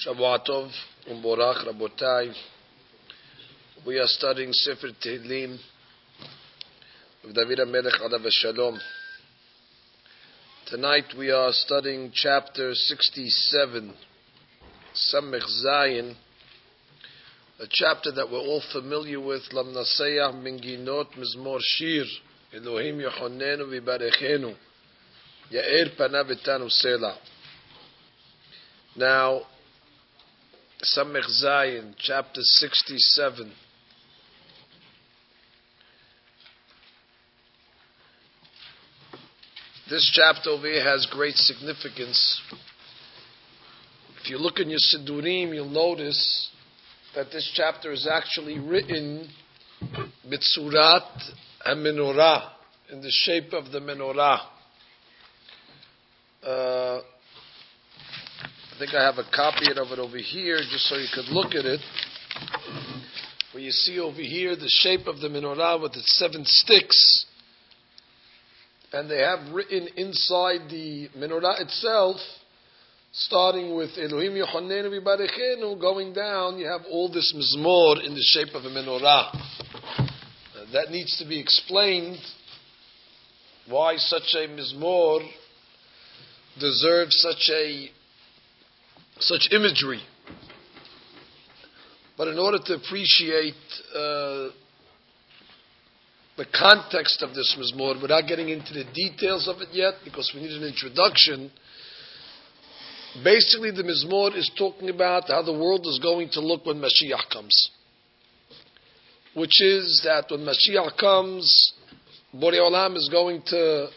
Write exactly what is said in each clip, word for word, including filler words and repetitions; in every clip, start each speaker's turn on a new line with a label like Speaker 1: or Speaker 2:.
Speaker 1: Shavua Tov, Umborach, Rabotai. We are studying Sefer Tehillim of David HaMelech Alav Shalom. Tonight we are studying chapter sixty-seven, Samech Zayin, a chapter that we're all familiar with, Lam Naseyach Minginot Mizmor Shir, Elohim Yochonenu V'Barechenu, Ya'er Panav Etanu Selah. Now, Samech Zayin, chapter sixty-seven. This chapter over here has great significance. If you look in your Sidurim, you'll notice that this chapter is actually written Mitzurat HaMenorah, in the shape of the menorah. Uh, I think I have a copy of it over here, just so you could look at it. Where you see over here the shape of the menorah with its seven sticks. And they have written inside the menorah itself, starting with Elohim Yochonenu V'Barechenu, going down, you have all this mizmor in the shape of a menorah. Uh, that needs to be explained, why such a mizmor deserves such a such imagery. But in order to appreciate uh, the context of this mizmor, without getting into the details of it yet, because we need an introduction, basically the mizmor is talking about how the world is going to look when Mashiach comes. Which is that when Mashiach comes, Borei Olam is going to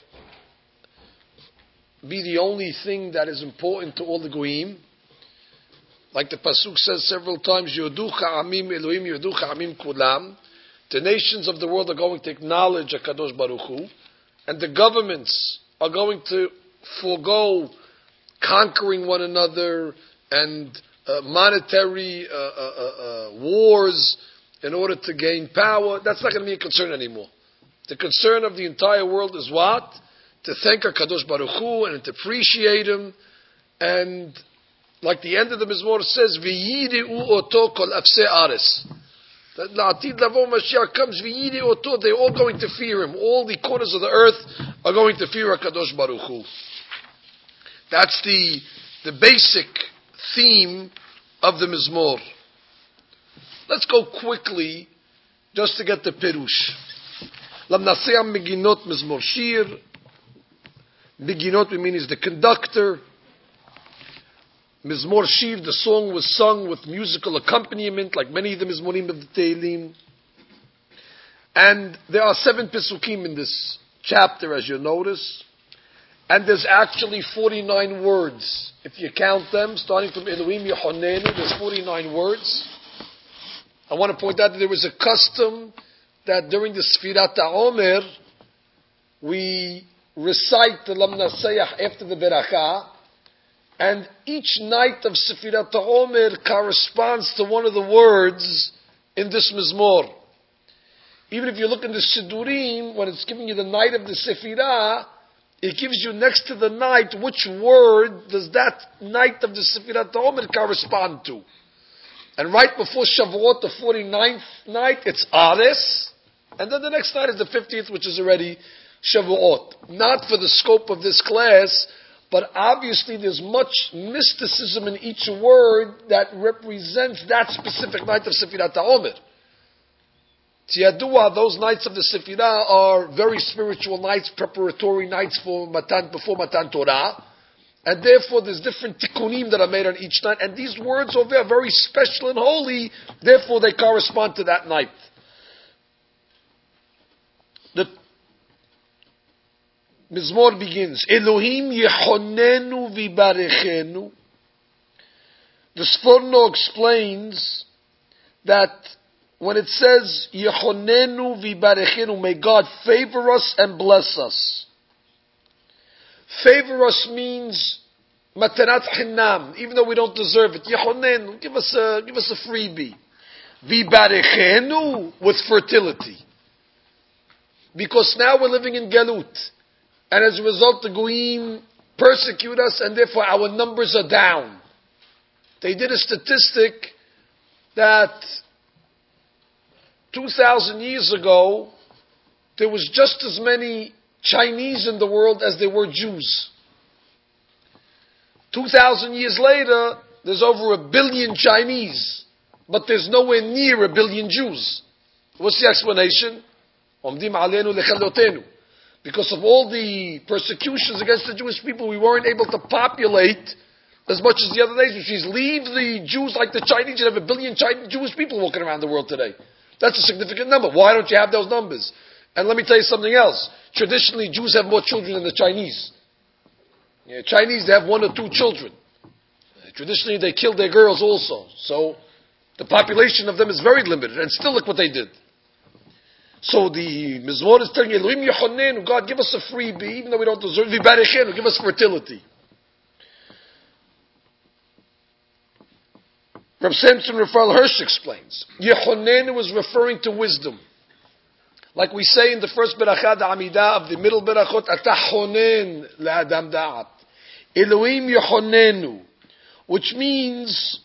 Speaker 1: be the only thing that is important to all the Goyim. Like the Pasuk says several times, Yoducha Amim Elohim Yoducha Amim Kulam. The nations of the world are going to acknowledge HaKadosh Baruch Hu, and the governments are going to forego conquering one another and uh, monetary uh, uh, uh, wars in order to gain power. That's not going to be a concern anymore. The concern of the entire world is what? To thank HaKadosh Baruch Hu and to appreciate Him. And like the end of the Mizmor says, V'yidi'u oto kol afsei ares. That La'atid Lavo Mashiach comes, V'yidi oto, they're all going to fear Him. All the corners of the earth are going to fear HaKadosh Baruch Hu. That's the, the basic theme of the Mizmor. Let's go quickly, just to get the Perush. Lam Naseyam Meginot Mizmor Shir. Meginot, we mean, is the conductor. Mizmor Shir, the song was sung with musical accompaniment, like many of the Mizmorim of the Tehillim. And there are seven Pesukim in this chapter, as you notice. And there's actually forty-nine words. If you count them, starting from Elohim Yochonenu, there's forty-nine words. I want to point out that there was a custom that during the Sfirat HaOmer, we recite the Lam Naseyach after the Berakah, and each night of Sfirat HaOmer corresponds to one of the words in this Mizmor. Even if you look in the Sidurim, when it's giving you the night of the Sefirah, it gives you next to the night which word does that night of the Sfirat HaOmer correspond to. And right before Shavuot, the forty-ninth night, it's Ares, and then the next night is the fiftieth, which is already Shavuot. Not for the scope of this class, but obviously there's much mysticism in each word that represents that specific night of Sefirat HaOmer. Tiyadua, those nights of the Sefirah are very spiritual nights, preparatory nights for Matan, before Matan Torah. And therefore there's different tikkunim that are made on each night. And these words over there are very special and holy, therefore they correspond to that night. The Mizmor begins, Elohim Yechonenu V'Barechenu. The Sforno explains that when it says Yechonenu V'Barechenu, may God favor us and bless us. Favor us means Matanat Chinam, even though we don't deserve it. Yechonenu, give us a give us a freebie. V'Barechenu, with fertility. Because now we're living in Galut. And as a result, the Goyim persecute us, and therefore our numbers are down. They did a statistic that two thousand years ago, there was just as many Chinese in the world as there were Jews. two thousand years later, there's over a billion Chinese, but there's nowhere near a billion Jews. What's the explanation? Because of all the persecutions against the Jewish people, we weren't able to populate as much as the other nations. Which means leave the Jews like the Chinese, you have a billion Chinese, Jewish people walking around the world today. That's a significant number. Why don't you have those numbers? And let me tell you something else. Traditionally, Jews have more children than the Chinese. Yeah, Chinese, they have one or two children. Traditionally, they kill their girls also. So, the population of them is very limited. And still look what they did. So the Mizmor is telling you, Elohim Yechonenu, God, give us a freebie, even though we don't deserve it. V'barechenu, give us fertility. Reb Samson Raphael Hirsch explains, Yechonenu is referring to wisdom. Like we say in the first Berachah, the Amidah of the middle Berachot, Atah chonen le'adam da'at. Elohim Yechonenu, which means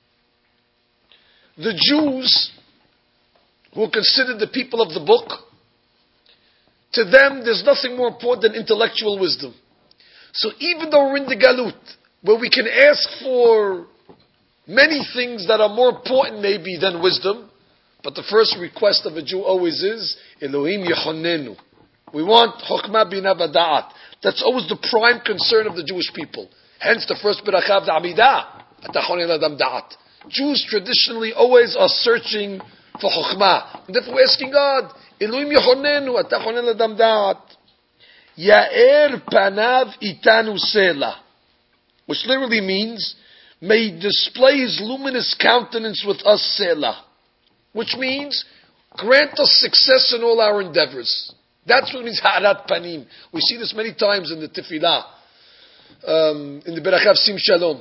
Speaker 1: the Jews who are considered the people of the book, to them there's nothing more important than intellectual wisdom. So even though we're in the Galut, where we can ask for many things that are more important maybe than wisdom, but the first request of a Jew always is, Elohim Yechonenu. We want Chokmah Bina V'Da'at. That's always the prime concern of the Jewish people. Hence the first Berachah of the Amidah, Atachon Adam Da'at. Jews traditionally always are searching for Chokhmah. And therefore we're asking God, Elohim Yechonenu, Ata Chonen Ladam Da'at. Ya'er Panav Itanu Sela. Which literally means, may he display his luminous countenance with us Sela. Which means, grant us success in all our endeavors. That's what it means, Ha'arat Panim. We see this many times in the Tefillah. Um, in the Berachah Sim Shalom.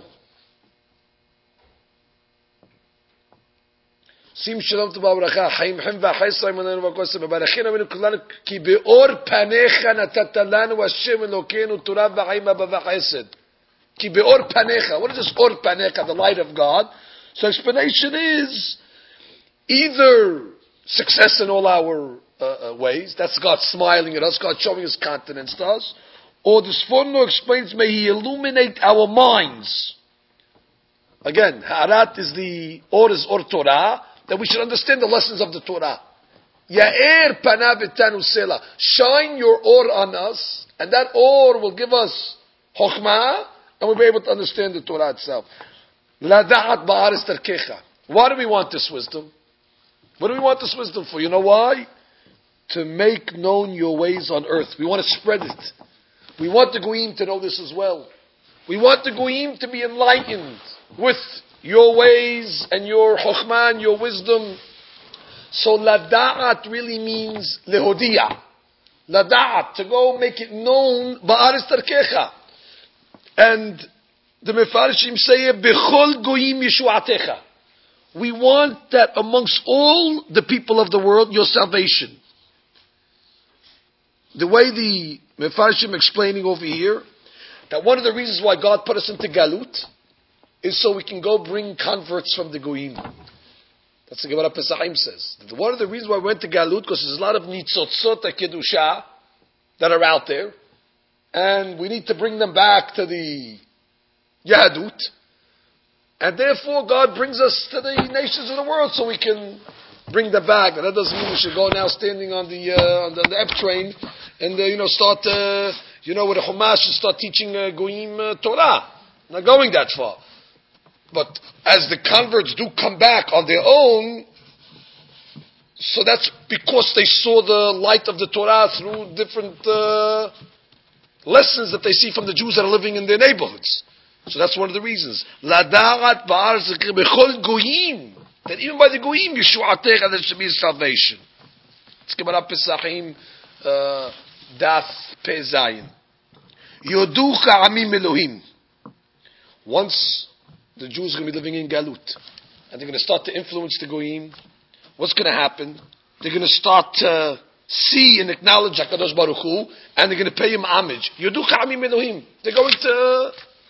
Speaker 1: שים שלום טובה וברכה, חיים חיים ואחי ישראל מננו והכוסם, וברכינו אמינו כולנו, כי באור פניך נתת לנו השם אלוקינו תורה וחיים אבא וחסד. כי באור פניך, what is this אור פניך, the light of God? So explanation is, either success in all our uh, uh, ways, that's God smiling at us, God showing his countenance to us, or the Sforno explains, may he illuminate our minds. Again, Ha'arat is the, or is or Torah, that we should understand the lessons of the Torah. Ya'er panav etanu sela. Shine your or on us, and that or will give us chokhmah, and we'll be able to understand the Torah itself. Lada'at ba'aris tarkecha. Why do we want this wisdom? What do we want this wisdom for? You know why? To make known your ways on earth. We want to spread it. We want the Goyim to know this as well. We want the Goyim to be enlightened with your ways and your chokhmah and your wisdom. So lada'at really means lehodia. Lada'at, to go make it known ba'aris tarkecha. And the Mefarshim say, bechol goyim yeshuatecha. We want that amongst all the people of the world, your salvation. The way the Mefarshim explaining over here, that one of the reasons why God put us into Galut is so we can go bring converts from the Goyim. That's the Gemara Pesachim says. One of the reasons why we went to Galut, because there's a lot of nitzotzot kedusha that are out there, and we need to bring them back to the Yahadut, and therefore God brings us to the nations of the world so we can bring them back. And that doesn't mean we should go now standing on the uh, on the, the F train and uh, you know start uh, you know with a Chumash and start teaching uh, Goyim uh, Torah. Not going that far. But as the converts do come back on their own, so that's because they saw the light of the Torah through different uh, lessons that they see from the Jews that are living in their neighborhoods. So that's one of the reasons. Lada'at ba'ar zikr bechol goyim. That even by the goyim, Yeshuatecha, there should be salvation. It's Gemara Pesachim, Daf Pezayin. Yoducha amim Elohim. Once the Jews are going to be living in Galut, and they're going to start to influence the Goyim, what's going to happen? They're going to start to see and acknowledge HaKadosh Baruch Hu, and they're going to pay him homage. Yoducha amim Elohim. They're going to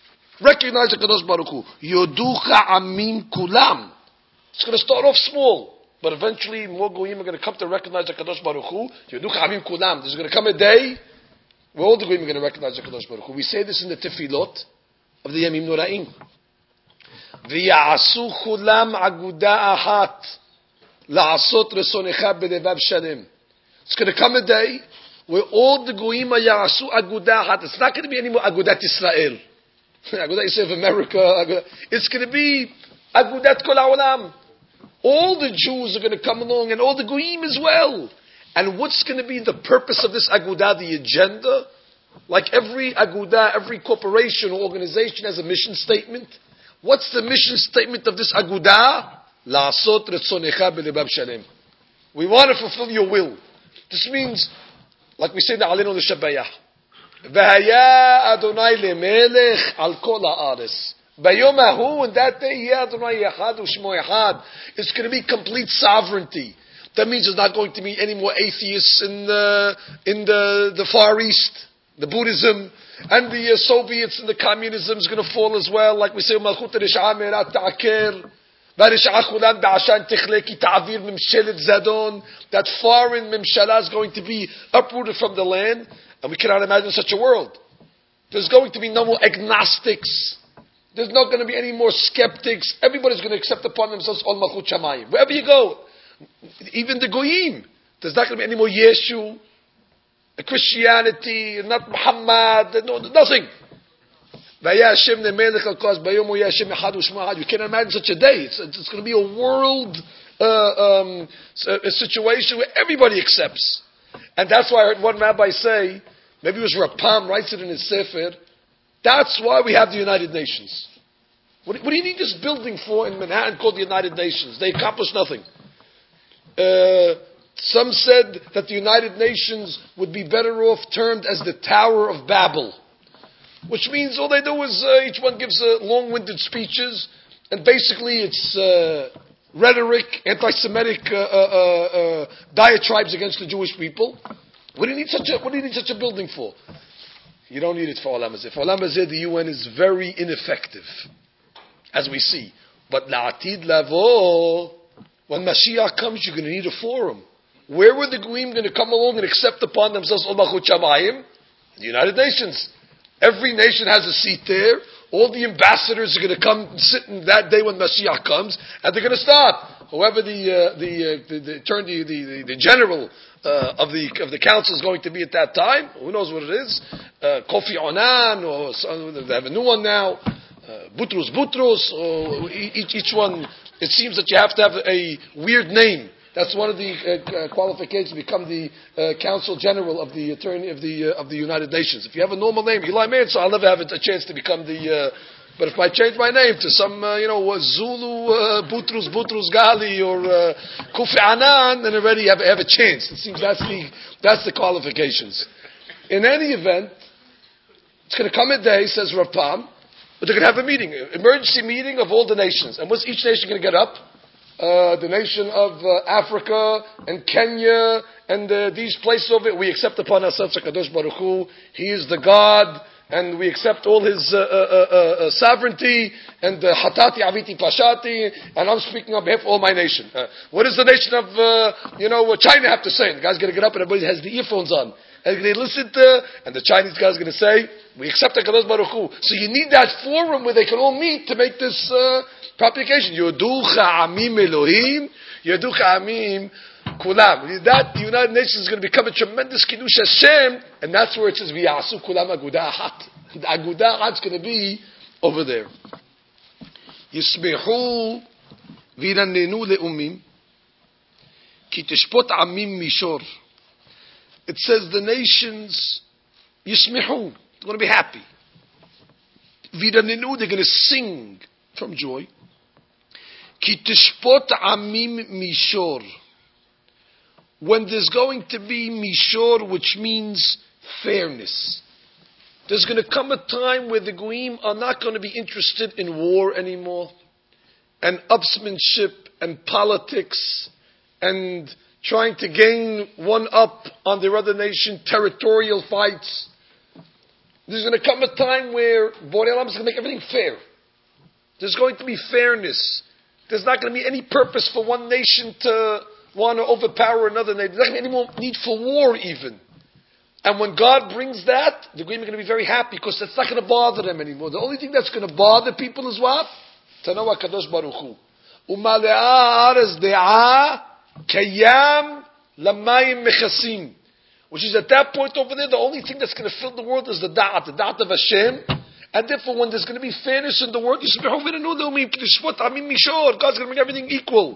Speaker 1: recognize the Kadosh Baruch Hu. Yoducha amim kulam. It's going to start off small, but eventually more goyim are going to come to recognize the Kadosh Baruch Hu. Yoducha amim kulam. There's going to come a day where all the goyim are going to recognize the Kadosh Baruch Hu. We say this in the Tefillot of the Yamim Noraim. V'ya'asu kulam aguda ahat la'asot resonecha b'levav shalem. It's going to come a day where all the goyim are ya'asu aguda ahat. It's not going to be anymore Agudat Israel. Agudat Israel of America. Agudat. It's going to be Agudat Kol HaOlam. All the Jews are going to come along and all the goyim as well. And what's going to be the purpose of this Agudah, the agenda? Like every Agudah, every corporation or organization has a mission statement. What's the mission statement of this Agudah? La'asot retzonecha b'levav shalem. We want to fulfill your will. This means, like we say in the Alenu L'Shabayah, V'haya Adonai lemelech al kol ha'aretz. Bayom hahu, and that day, yeah, Adonai yachad u'shmo yachad. It's going to be complete sovereignty. That means there's not going to be any more atheists in the in the, the Far East, the Buddhism, and the uh, Soviets and the communism is going to fall as well. Like we say, Malchut Risha Merat Ta'aker, V'Risha Chulan Ba'ashan Tichle Ki Ta'avir Mimshelet Zadon. That foreign Mimshala is going to be uprooted from the land, and we cannot imagine such a world. There's going to be no more agnostics. There's not going to be any more skeptics. Everybody's going to accept upon themselves all Malchut Shamayim. Wherever you go, even the Goyim, there's not going to be any more Yeshu, Christianity, not Muhammad, no, nothing. You can't imagine such a day. It's, it's going to be a world uh, um, a situation where everybody accepts. And that's why I heard one rabbi say, maybe it was Rapam, writes it in his Sefer, that's why we have the United Nations. What, what do you need this building for in Manhattan called the United Nations? They accomplished nothing. Uh, some said that the United Nations would be better off termed as the Tower of Babel, which means all they do is uh, each one gives uh, long-winded speeches, and basically it's uh, rhetoric, anti-Semitic uh, uh, uh, diatribes against the Jewish people. What do you need such a What do you need such a building for? You don't need it for Olam Hazeh. For Olam Hazeh, the U N is very ineffective, as we see. But la'atid lavo, when Mashiach comes, you're going to need a forum. Where were the Goyim going to come along and accept upon themselves Ol Malchut Shamayim? The United Nations. Every nation has a seat there. All the ambassadors are going to come and sit in that day when Mashiach comes, and they're going to start. Whoever the uh, the, uh, the the turn the the, the, the general uh, of the of the council is going to be at that time, who knows what it is? Uh, Kofi Annan, or some, they have a new one now. Uh, Butros Butros, or each each one. It seems that you have to have a weird name. That's one of the uh, qualifications to become the uh, Council General of the Attorney of the uh, of the United Nations. If you have a normal name, Eli Meir, so I'll never have a chance to become the. Uh, but if I change my name to some, uh, you know, Zulu uh, Butros Butros Gali or uh, Kofi Annan, then already have, have a chance. It seems that's the that's the qualifications. In any event, it's going to come a day, says Rav Pam, but they're going to have a meeting, an emergency meeting of all the nations. And what's each nation going to get up? Uh, the nation of uh, Africa and Kenya and uh, these places of it, we accept upon ourselves HaKadosh Baruch Hu. He is the God, and we accept all His uh, uh, uh, uh, sovereignty, and uh, Hatati Aviti Pashati, and I'm speaking on behalf of all my nation. Uh, what does the nation of, uh, you know, China have to say? The guy's going to get up and everybody has the earphones on. And they listen to, and the Chinese guy's going to say, we accept HaKadosh Baruch Hu. So you need that forum where they can all meet to make this uh, propagation. Yoducha amim Elohim, Yoducha amim kulam. That, the United Nations is going to become a tremendous Kiddush Hashem, and that's where it says, V'yasu kulam agudah ahat. The agudah ahat is going to be over there. Yismechu v'yiranenu le'umim, ki tishpot amim mishor. It says the nations, Yismechu, they're going to be happy. V'yiranenu, they're going to sing from joy. Ki tishpot amim mishor. When there's going to be mishor, which means fairness. There's going to come a time where the Goyim are not going to be interested in war anymore, and upsmanship and politics, and trying to gain one up on their other nation, territorial fights. There's going to come a time where Borei Olam is going to make everything fair. There's going to be fairness. There's not going to be any purpose for one nation to want to overpower another nation. There's not going to be any more need for war even. And when God brings that, the Goyim are going to be very happy because that's not going to bother them anymore. The only thing that's going to bother people is what? Tanawa Kadosh Baruch Hu. Umalea ares de'ah kayam lamayim mechasim. Which is at that point over there, the only thing that's going to fill the world is the da'at, the da'at of Hashem. And therefore, when there's going to be fairness in the world, you say, God's going to make everything equal.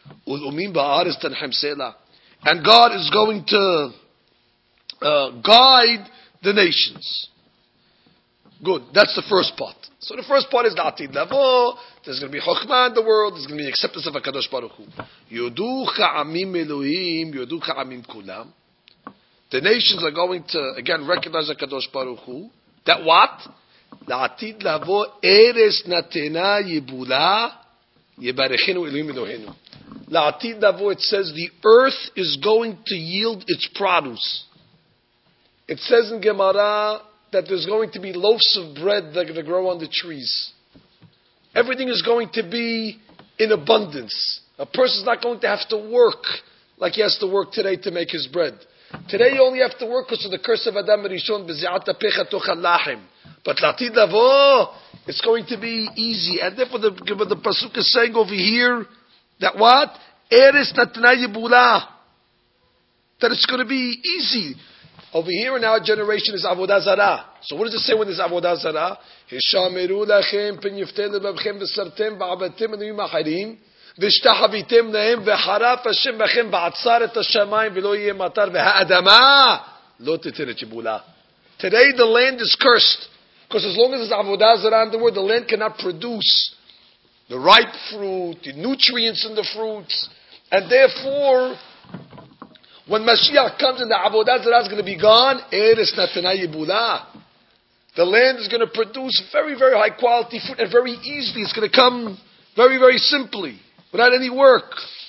Speaker 1: And God is going to uh, guide the nations. Good. That's the first part. So the first part is the Atid Lavo. There's going to be Chokhmah in the world. There's going to be acceptance of HaKadosh Baruch Hu. Yoducha amim Elohim, yoducha amim kulam. The nations are going to, again, recognize HaKadosh Baruch Hu. That what? La'atid lavo eres natena yibula yebarechenu Elohim Elohenu. La'atid lavo, it says the earth is going to yield its produce. It says in Gemara that there's going to be loaves of bread that are going to grow on the trees. Everything is going to be in abundance. A person's not going to have to work like he has to work today to make his bread. Today you only have to work because of the curse of Adam Rishon, b'zi'ata pecha tochal lachem. But latid lavo, it's going to be easy. And therefore the, the Pasuk is saying over here, that what? Eres natna yibula. That it's going to be easy. Over here in our generation is Avodah Zarah. So what does it say when there's Avodah Zarah? Hishameru lachem pen yifteh lebavchem v'sartem v'abatem enuyim acharim v'shtahavitem lehem v'haraf Hashem bachem v'atzar et hashamayim v'lo yeh matar v'ha'adama lo teteret yibula. Today the land is cursed. Because as long as there's Avodah Zarah in the world, the land cannot produce the ripe fruit, the nutrients in the fruits. And therefore, when Mashiach comes and the Avodah Zarah is going to be gone, Eres Natana Yibula. The land is going to produce very, very high quality fruit and very easily. It's going to come very, very simply, without any work.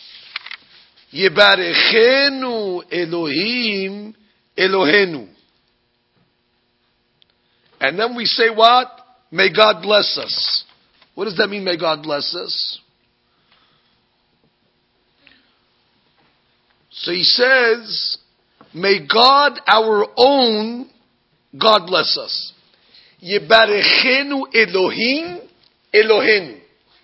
Speaker 1: Yebarechenu Elohim Elohenu. And then we say what? May God bless us. What does that mean, may God bless us? So he says, may God, our own, God bless us. Yebarechenu Elohim Elohenu.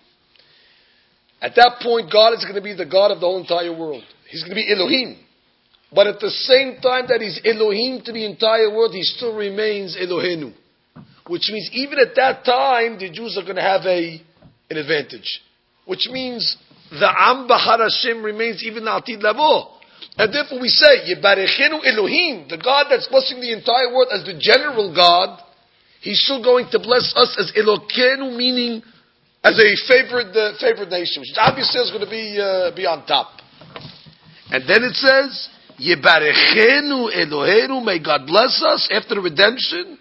Speaker 1: At that point, God is going to be the God of the whole entire world. He's going to be Elohim. But at the same time that he's Elohim to the entire world, he still remains Elohenu. Which means even at that time, the Jews are going to have a an advantage. Which means the Am B'char Hashem remains even the Atid Lavo. And therefore we say, Yebarechenu Elohim, the God that's blessing the entire world as the general God, he's still going to bless us as Elokenu, meaning as a favored uh, favored nation, which obviously is going to be uh, be on top. And then it says, Yebarechenu Elohenu, may God bless us after the redemption.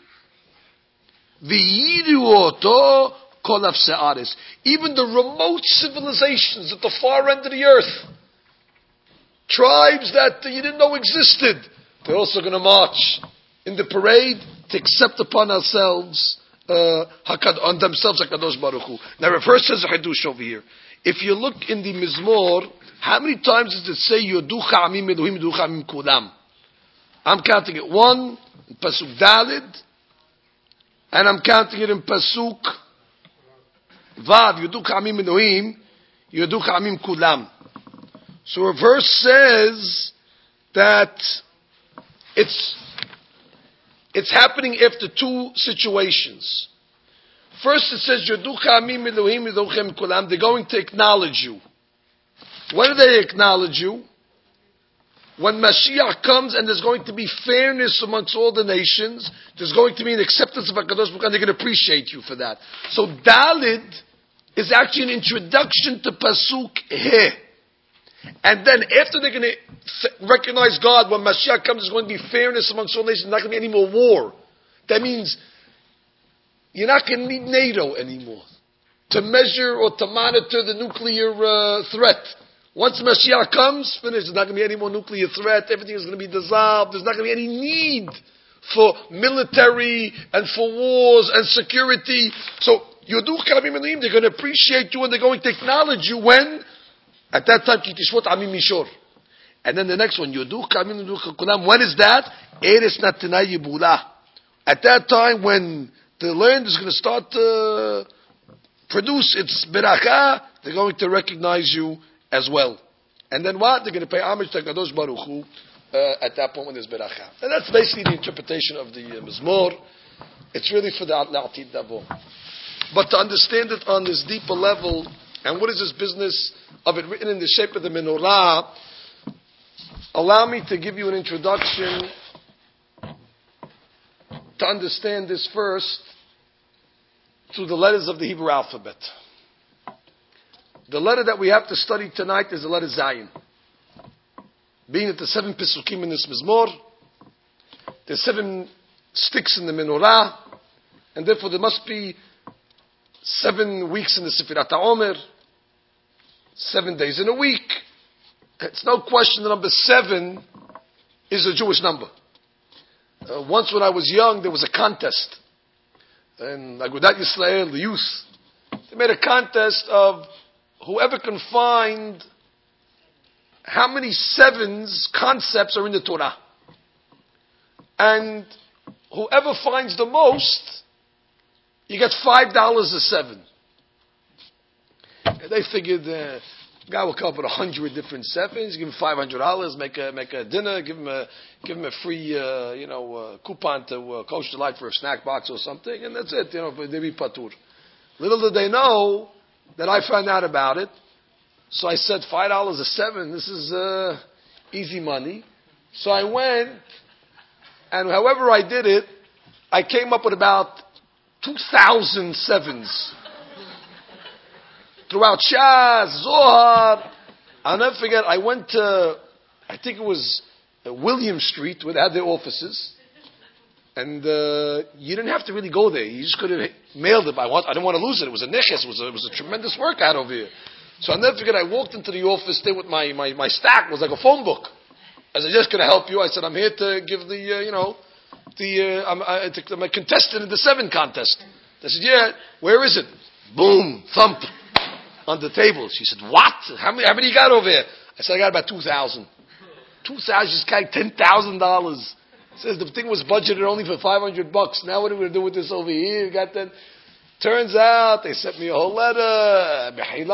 Speaker 1: V'yidu oto kol hafse'aris. Even the remote civilizations at the far end of the earth, tribes that you didn't know existed, they're also going to march in the parade to accept upon ourselves, uh, on themselves HaKadosh Baruch Hu. Now, Rav Hirsch says a Hadush over here. If you look in the Mizmor, how many times does it say Yoducha Amim Elohim Yoducha Amim Kulam? I'm counting it. One, in Pasuk Dalid, and I'm counting it in Pasuk Vav, Yoducha Amim Elohim Yoducha Amim Kulam. So a verse says that it's it's happening after two situations. First it says Yoducha Amim Elohim Yoducha Amim Kulam. They're going to acknowledge you. When do they acknowledge you? When Mashiach comes and there's going to be fairness amongst all the nations, there's going to be an acceptance of HaKadosh Baruch Hu, and they're going to appreciate you for that. So Dalid is actually an introduction to Pasuk He. And then after they're going to recognize God, when Mashiach comes, there's going to be fairness amongst all nations. There's not going to be any more war. That means you're not going to need NATO anymore to measure or to monitor the nuclear uh, threat. Once Mashiach comes, finished. There's not going to be any more nuclear threat. Everything is going to be dissolved. There's not going to be any need for military and for wars and security. So Yoduch Amim Elohim, they're going to appreciate you and they're going to acknowledge you when? At that time, Ki Tishvot Amim Mishor. And then the next one, Yoduch Amim Yoduch Kulam. When is that? Eres Natina Yibula. At that time when the land is going to start to produce its beracha, they're going to recognize you as well. And then what? They're going to pay homage to Kadosh Baruch Hu uh, at that point when there's beracha. And that's basically the interpretation of the uh, Mizmor. It's really for the Atid Davo. But to understand it on this deeper level, and what is this business of it written in the shape of the menorah, allow me to give you an introduction to understand this first through the letters of the Hebrew alphabet. The letter that we have to study tonight is the letter Zayin. Being that the seven Pesukim in this Mizmor, there's seven sticks in the menorah, and therefore there must be seven weeks in the Sefirat HaOmer, seven days in a week. It's no question the number seven is a Jewish number. Uh, once when I was young, there was a contest. And Agudat Yisrael, the youth, they made a contest of whoever can find how many sevens concepts are in the Torah. And whoever finds the most, you get five dollars a seven. And they figured the uh, guy will come up with a hundred different sevens, give him five hundred dollars, make a make a dinner, give him a give him a free uh, you know uh, coupon to uh, Coach Delight for a snack box or something, and that's it. You know, they be patur. Little did they know that I found out about it. So I said five dollars a seven. This is uh, easy money. So I went, and however I did it, I came up with about two thousand sevens. Throughout Shas, Zohar. I'll never forget, I went to, I think it was William Street, where they had their offices. And uh, you didn't have to really go there. You just could have mailed it. I, want, I didn't want to lose it. It was a neches. It was a, it was a tremendous workout over here. So I'll never forget, I walked into the office there with my, my, my stack. It was like a phone book. I said, just going to help you. I said, I'm here to give the, uh, you know, the, uh, I'm, I, I'm a contestant in the seven contest. They said, yeah, where is it? Boom, thump, on the table. She said, what? How many, how many you got over here? I said, I got about two thousand. two thousand, she's got ten thousand dollars. Says the thing was budgeted only for five hundred bucks. Now what are we going to do with this over here? You got that. Turns out they sent me a whole letter.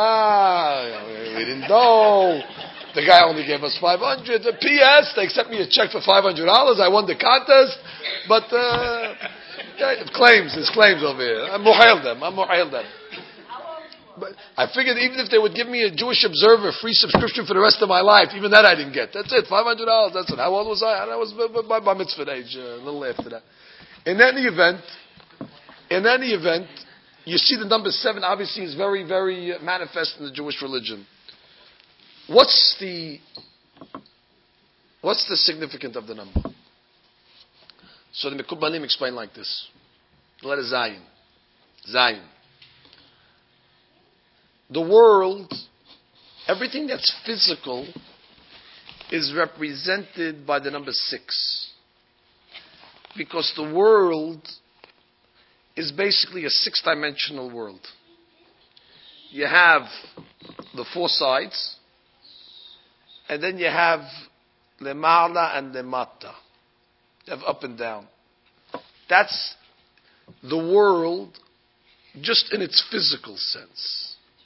Speaker 1: We didn't know. The guy only gave us five hundred. The P S, they sent me a check for five hundred dollars. I won the contest. But, uh, yeah, it claims, it's claims over here. I'm muhail them. I'm muhail them. But I figured even if they would give me a Jewish Observer free subscription for the rest of my life, even that I didn't get. That's it, five hundred dollars. That's it. How old was I? I was by my mitzvah age, uh, a little after that. In any event, in any event, you see the number seven obviously is very, very manifest in the Jewish religion. What's the what's the significance of the number? So the Mekubalim explain like this. The letter Zayin. Zayin. The world, everything that's physical, is represented by the number six. Because the world is basically a six-dimensional world. You have the four sides, and then you have lemala and lemata. You have up and down. That's the world just in its physical sense.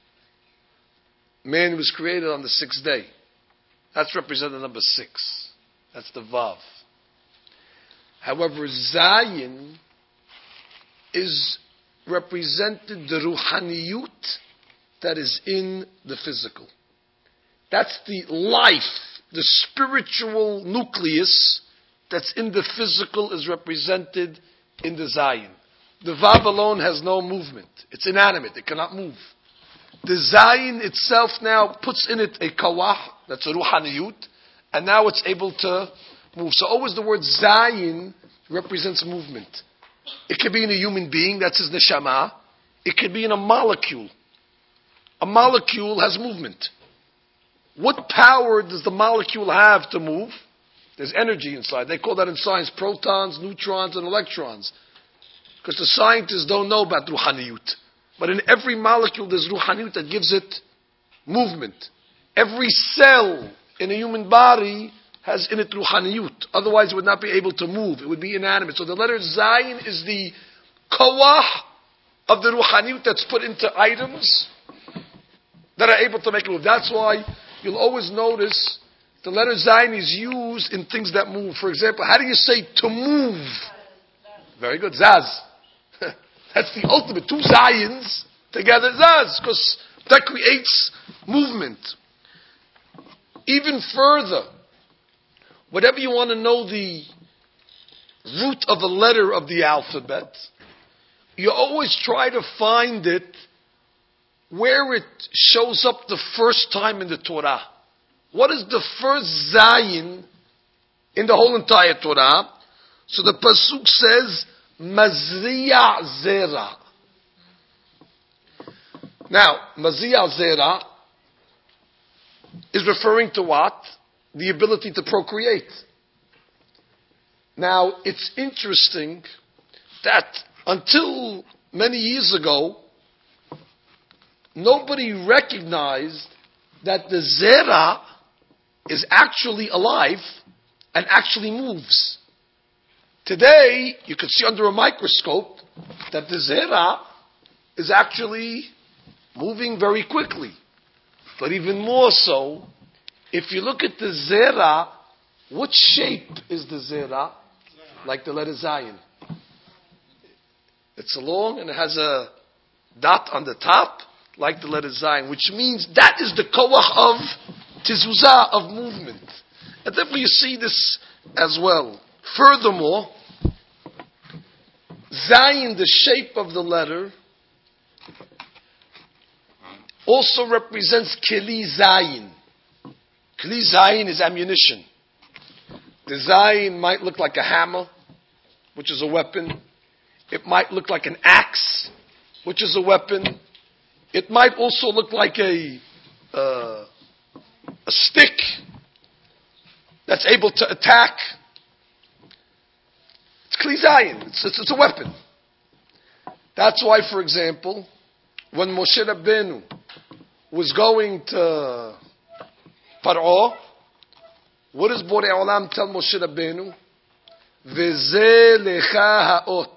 Speaker 1: Man was created on the sixth day. That's represented number six. That's the Vav. However, Zayin is represented the Ruhaniyut that is in the physical. That's the life, the spiritual nucleus that's in the physical is represented in the Zayin. The Vav alone has no movement. It's inanimate. It cannot move. The Zayin itself now puts in it a kawah, that's a ruhaniyut, and now it's able to move. So always the word Zayin represents movement. It could be in a human being, that's his neshama. It could be in a molecule. A molecule has movement. What power does the molecule have to move? There's energy inside. They call that in science protons, neutrons, and electrons. Because the scientists don't know about ruhaniyut. But in every molecule there's ruhaniyut that gives it movement. Every cell in a human body has in it ruhaniyut. Otherwise it would not be able to move. It would be inanimate. So the letter Zayin is the kawah of the ruhaniyut that's put into items that are able to make it move. That's why you'll always notice the letter Zayin is used in things that move. For example, how do you say to move? Very good, Zaz. That's the ultimate. Two Zayins together, Zaz, because that creates movement. Even further, whatever you want to know the root of a letter of the alphabet, you always try to find it where it shows up the first time in the Torah. What is the first Zayin in the whole entire Torah? So the Pasuk says, Mazriya Zera. Now, Mazriya Zera is referring to what? The ability to procreate. Now, it's interesting that until many years ago, nobody recognized that the Zera is actually alive and actually moves. Today, you can see under a microscope that the Zera is actually moving very quickly. But even more so, if you look at the Zera, what shape is the Zera? Like the letter Zayin. It's long and it has a dot on the top, like the letter Zayin, which means that is the koach of tizuzah, of movement. And therefore you see this as well. Furthermore, Zayin, the shape of the letter, also represents Keli Zayin. Keli Zayin is ammunition. The Zayin might look like a hammer, which is a weapon. It might look like an axe, which is a weapon. It might also look like a uh, a stick that's able to attack. It's Kli Zayin. It's, it's, it's a weapon. That's why, for example, when Moshe Rabbeinu was going to Paro, what does Borei Olam tell Moshe Rabbeinu? V'zeh lecha ha'ot.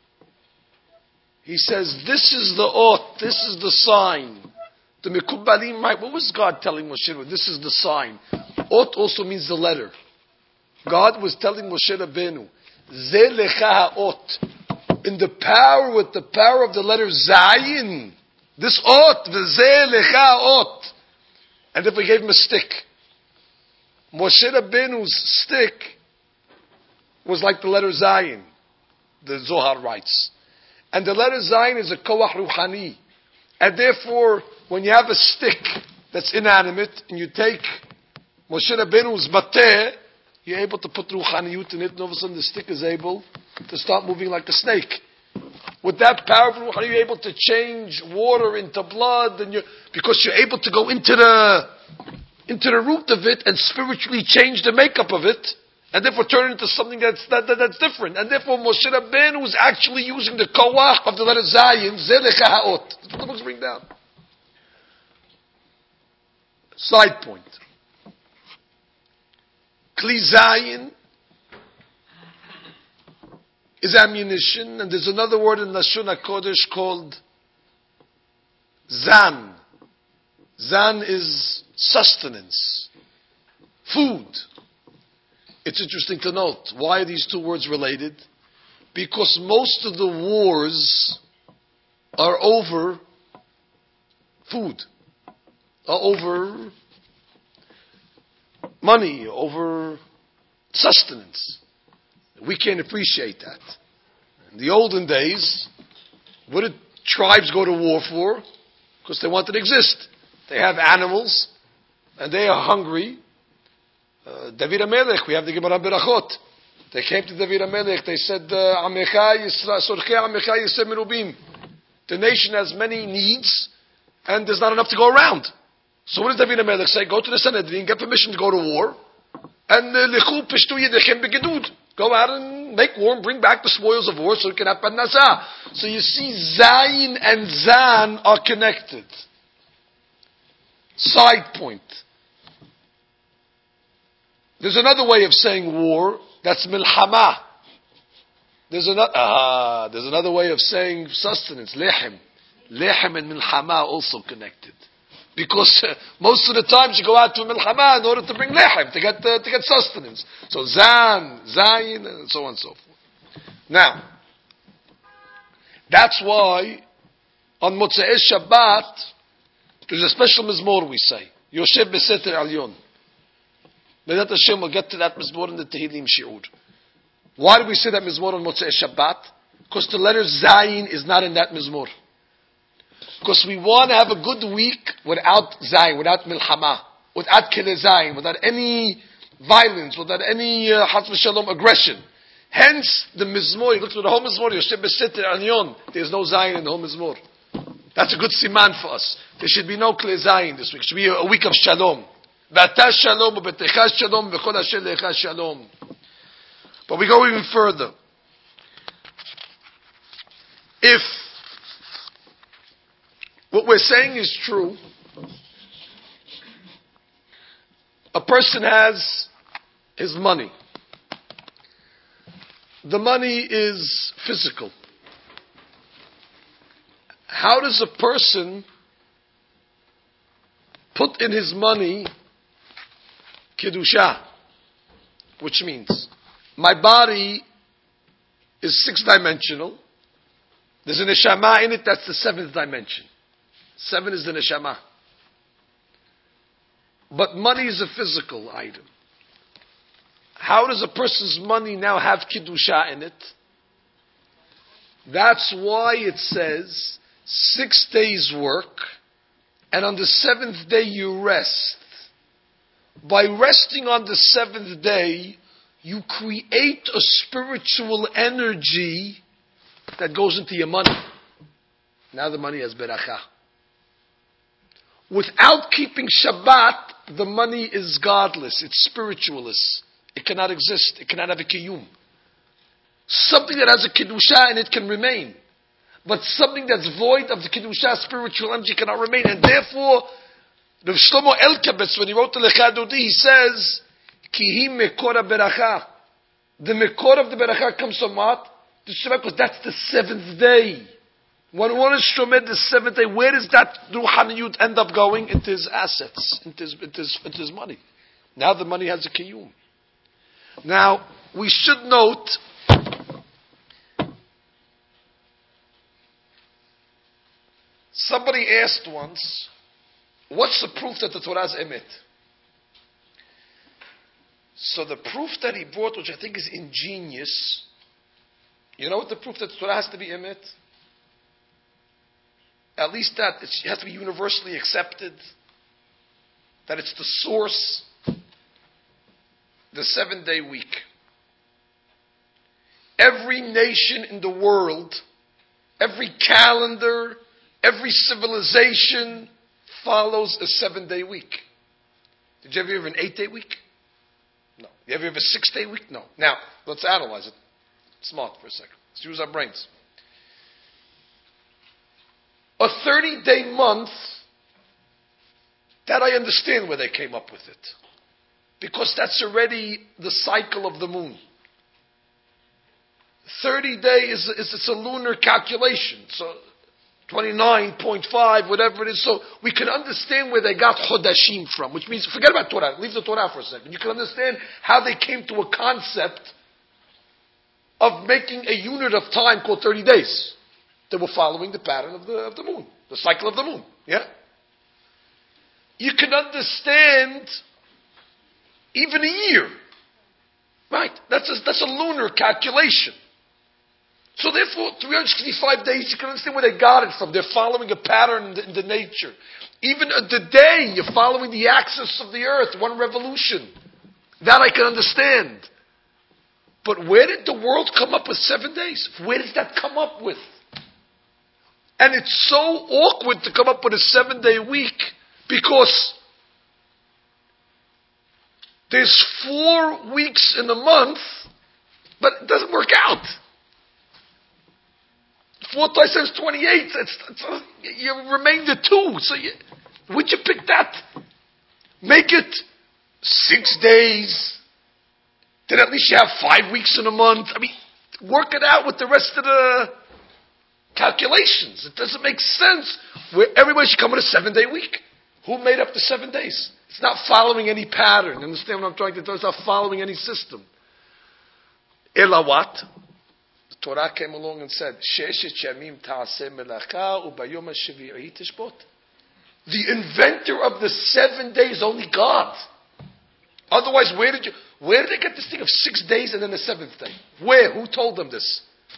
Speaker 1: He says, this is the ot, this is the sign. The Mekubalim, might, what was God telling Moshe Rabbeinu? This is the sign. Ot also means the letter. God was telling Moshe Rabbeinu, Zeh lecha ha'ot. In the power, with the power of the letter Zayin. This ot, v'zeh lecha ha'ot. And if we gave him a stick, Moshe Rabbeinu's stick was like the letter Zayin, the Zohar writes. And the letter Zayin is a koach ruhani. And therefore, when you have a stick that's inanimate, and you take Moshe Rabbeinu's bateh, you're able to put ruhaniyut in it, and all of a sudden the stick is able to start moving like a snake. With that powerful ruhani, you're able to change water into blood, and you because you're able to go into the into the root of it and spiritually change the makeup of it, and therefore turn it into something that's that, that, that's different. And therefore Moshe Rabbeinu was actually using the koach of the letter Zayin, Zeh lecha ha'ot. That's what the books bring down. Side point. Kli Zayin is ammunition, and there's another word in Lashon HaKodesh called Zan. Zan is sustenance, food. It's interesting to note, why are these two words related? Because most of the wars are over food, are over money, over sustenance. We can't appreciate that. In the olden days, what did tribes go to war for? Because they wanted to exist. They have animals, and they are hungry. Uh, David HaMelech, we have the Gemara Berachot. They came to David HaMelech, they said, Amecha Yisra, Sorchei Amecha Yisem Merubim. The nation has many needs, and there's not enough to go around. So what does David HaMelech say? Go to the Sanhedrin, get permission to go to war, And lichu pishtu yedechem begedud. Go out and make war and bring back the spoils of war so you can have parnasah. So you see, Zayin and Zan are connected. Side point. There's another way of saying war. That's milhama. There's another. Ah, there's another way of saying sustenance. Lechem, lechem and milhama also connected. Because uh, most of the times you go out to milchama in order to bring lechem, to get uh, to get sustenance. So zan, zayin, and so on and so forth. Now, that's why on Motzei Shabbat there's a special mizmor we say. Yoshev Beseter Alyon. Medat Hashem will get to that mizmor in the Tehillim Shi'ur. Why do we say that mizmor on Motzei Shabbat? Because the letter zayin is not in that mizmor. Because we want to have a good week without zayin, without milchama, without kile zayin, without any violence, without any uh, chas v'shalom aggression. Hence, the mizmor, you look through the whole mizmor, Yosef Beseter Anyon, there's no zayin in the whole mizmor. That's a good siman for us. There should be no kile zayin this week. It should be a, a week of shalom. V'ata shalom, v'betecha shalom, v'chol asher lecha shalom. But we go even further. If what we're saying is true, a person has his money. The money is physical. How does a person put in his money Kedusha? Which means, my body is six-dimensional. There's a neshama in it, that's the seventh dimension. Seven is the neshama. But money is a physical item. How does a person's money now have Kedusha in it? That's why it says, six days work, and on the seventh day you rest. By resting on the seventh day, you create a spiritual energy that goes into your money. Now the money has beracha. Without keeping Shabbat, the money is godless. It's spiritualist. It cannot exist. It cannot have a kiyum. Something that has a kedusha in it can remain. But something that's void of the kedusha, spiritual energy, cannot remain. And therefore, Rav Shlomo Elkabetz, when he wrote the Lecha Dodi, he says, Ki hi mekor beracha. The mekor of the beracha comes from what? The Shabbat, because that's the seventh day. When one is shomed the seventh day, where does that ruhaniyut end up going? Into his assets, into his, into his, into his money. Now the money has a kiyum. Now, we should note, somebody asked once, what's the proof that the Torah is emet? So the proof that he brought, which I think is ingenious, you know what the proof that the Torah has to be emet? At least that it has to be universally accepted, that it's the source, the seven-day week. Every nation in the world, every calendar, every civilization follows a seven-day week. Did you ever hear of an eight-day week? No. You ever hear of a six-day week? No. Now, let's analyze it. Smart for a second. Let's use our brains. A thirty-day month, that I understand where they came up with it. Because that's already the cycle of the moon. thirty days is, is it's a lunar calculation. So twenty-nine point five, whatever it is. So we can understand where they got Chodashim from, which means, forget about Torah, leave the Torah for a second. You can understand how they came to a concept of making a unit of time called thirty days. They were following the pattern of the, of the moon, the cycle of the moon. Yeah? You can understand even a year. Right? That's a, that's a lunar calculation. So therefore, three hundred sixty-five days, you can understand where they got it from. They're following a pattern in the, in the nature. Even uh, the day, you're following the axis of the earth, one revolution. That I can understand. But where did the world come up with seven days? Where did that come up with? And it's so awkward to come up with a seven-day week because There's four weeks in a month, but it doesn't work out. Four times twenty-eight, it's, it's, uh, you remain the two. So you, would you pick that? Make it six days. Then at least you have five weeks in a month. I mean, work it out with the rest of the calculations. It doesn't make sense where everybody should come with a seven-day week. Who made up the seven days? It's not following any pattern. Understand what I'm trying to do? It's not following any system. Ela what? The Torah came along and said, Sheshet yamim ta'aseh melacha ubayom hashvi'i tishbot. The inventor of the seven days, only God. Otherwise, where did you, where did they get this thing of six days and then the seventh day? Where? Who told them this?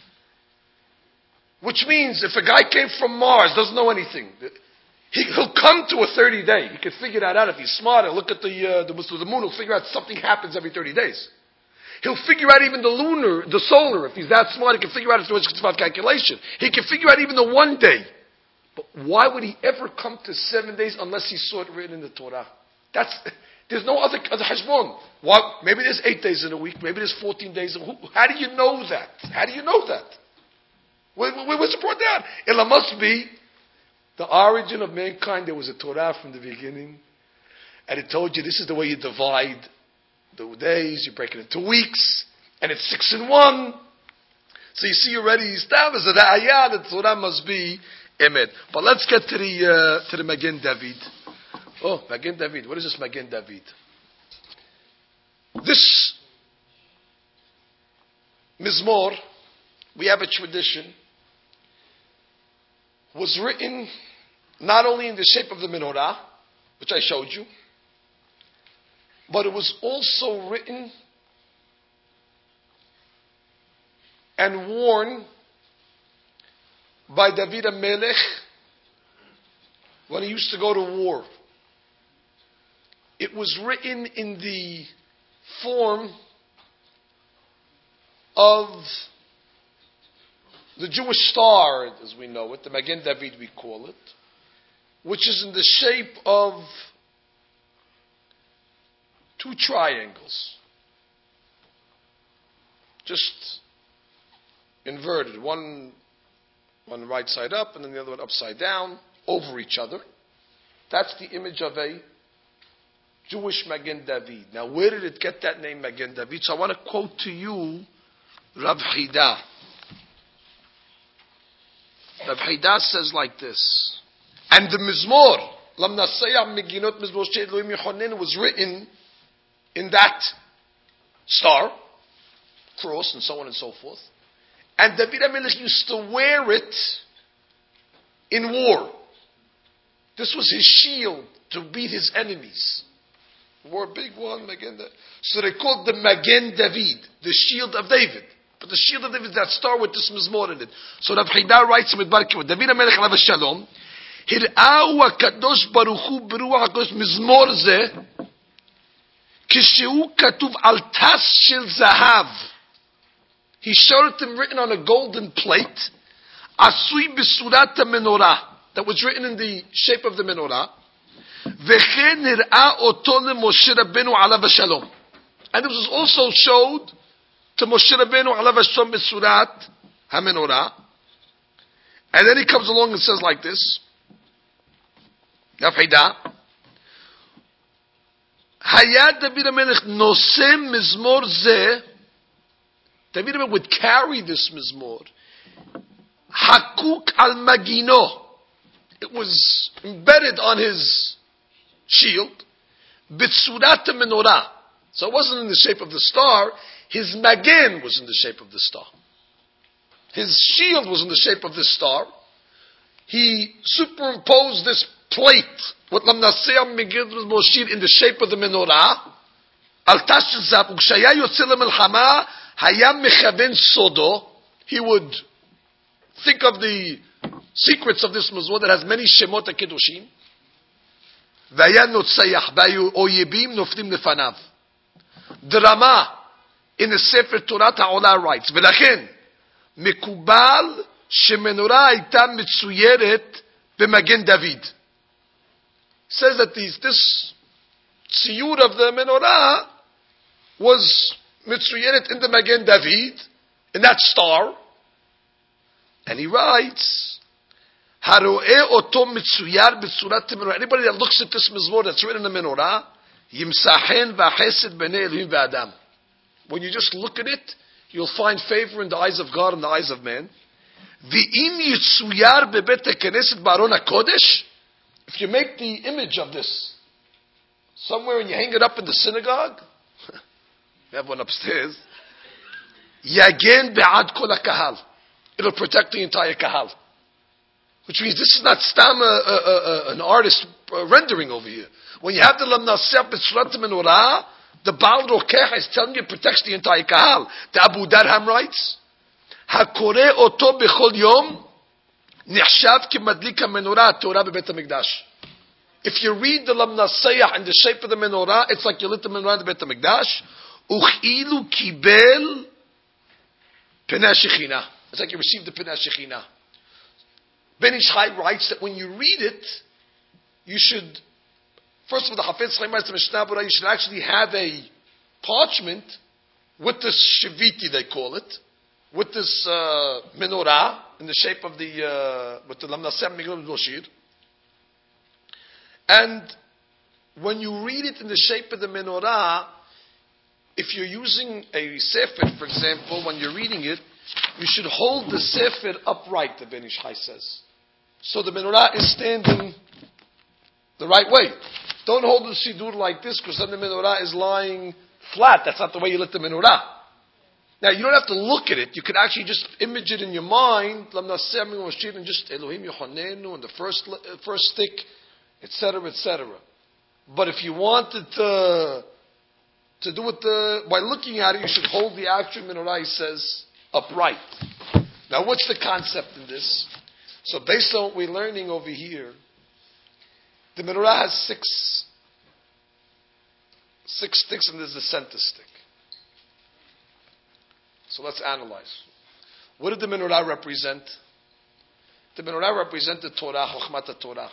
Speaker 1: Which means, if a guy came from Mars, doesn't know anything, he, he'll come to a thirty day. He can figure that out if he's smart. He'll look at the, uh, the, the moon, he'll figure out something happens every thirty days. He'll figure out even the lunar, the solar. If he's that smart, he can figure out it's about calculation. He can figure out even the one day. But why would he ever come to seven days unless he saw it written in the Torah? That's, there's no other, other hashbon. Well, maybe there's eight days in a week. Maybe there's fourteen days. In, how do you know that? How do you know that? Where, where was it brought down? It must be the origin of mankind. There was a Torah from the beginning. And it told you this is the way you divide the days. You break it into weeks. And it's six in one. So you see already, established that the ayah, the Torah must be Emet. But let's get to the uh, to the Magen David. Oh, Magen David. What is this Magen David? This Mizmor, we have a tradition, was written not only in the shape of the menorah, which I showed you, but it was also written and worn by David HaMelech when he used to go to war. It was written in the form of the Jewish star, as we know it, the Magen David we call it, which is in the shape of two triangles. Just inverted. One on the right side up and then the other one upside down, over each other. That's the image of a Jewish Magen David. Now, where did it get that name, Magen David? So I want to quote to you Rav Chida. Rav Chida says like this, and the Mizmor, Lam Nasayah Meginot Mizmor She'ed Elohim Yechonen, was written in that star, cross, and so on and so forth. And David HaMelech used to wear it in war. This was his shield to beat his enemies. Wore a big one, Magen David. So they called the Magen David, the shield of David. But the shield of David is that star with this mizmor in it. So Rav Chida writes with Barki, David HaMelech alav shalom, Hir'ahu HaKadosh Baruch Hu Beruach HaKadosh mizmor zeh, כשהוא כתוב על תס של זהב. He showed it to him written on a golden plate, asui b'surat menorah, that was written in the shape of the menorah. V'chen hir'a oto leMoshe Rabbeinu alav shalom. And it was also showed to Moshe Rabbeinu alav shalom b'surat ha-menorah. And then he comes along and says like this, Rav Chida, Hayad David HaMelech nosem mizmor zeh. David HaMelech would carry this mizmor. Hakuk al magino. It was embedded on his shield. Bitsurat menorah. So it wasn't in the shape of the star. His magen was in the shape of the star. His shield was in the shape of the star. He superimposed this plate, what Lam Naseh Megid Moshir, in the shape of the menorah. Al tash zab ukshaya yotze lemelchama hayam mechaven sodo. He would think of the secrets of this mizmor that has many shemot kedushim. Vaya notzayach bayu oyebim noflim lefanav. The Rama in the Sefer Torah Ha'olah writes, V'lachen mekubal shemenorah hayta mitzuyeret b'magen David. Says that these, this tziyur of the menorah was Mitzriyenet in the Magen David, in that star. And he writes, Haro'eh oto mitzuyar b'tzurat menorah. Anybody that looks at this mizmor that's written in the menorah, Yimsachen v'chesed b'nei Elohim v'adam. When you just look at it, you'll find favor in the eyes of God and the eyes of man. V'im yitzuyar bebet haKnesset b'aron hakodesh. If you make the image of this somewhere and you hang it up in the synagogue, we have one upstairs. Yagen be'ad kol hakahal. It'll protect the entire kahal. Which means this is not stam, uh, uh, uh, an artist uh, rendering over here. When you have the lam naseh b'tzurat menorah, the Baal Rokech is telling you it protects the entire kahal. The Abu Darham writes, Hakore oto b'chol yom nechshav kimadlik menorah Torah bebet hamikdash. If you read the lam naseh in the shape of the menorah, it's like you lit the menorah in the bet hamikdash. Uchilu kibel penah shechina. It's like you received the penah shechina. Ben Ish Chai writes that when you read it, you should, first of all, the Hafetz Chaim writes the Mishnah Berurah, you should actually have a parchment with this shiviti, they call it, with this uh, menorah in the shape of the, uh, with the Lam Naseh Migdal Moshir. And when you read it in the shape of the menorah, if you're using a sefer, for example, when you're reading it, you should hold the sefer upright, the Ben Ish Chai says. So the menorah is standing the right way. Don't hold the sidur like this, because then the menorah is lying flat. That's not the way you lit the menorah. Now, you don't have to look at it. You could actually just image it in your mind, and just Elohim Yohanenu, and the first, first stick, et cetera, et cetera. But if you wanted to, to do it the, by looking at it, you should hold the actual menorah, he says, upright. Now, what's the concept in this? So, based on what we're learning over here, the menorah has six, six sticks, and there's the center stick. So, let's analyze. What did the menorah represent? The menorah represented Torah, Chokhmat Torah.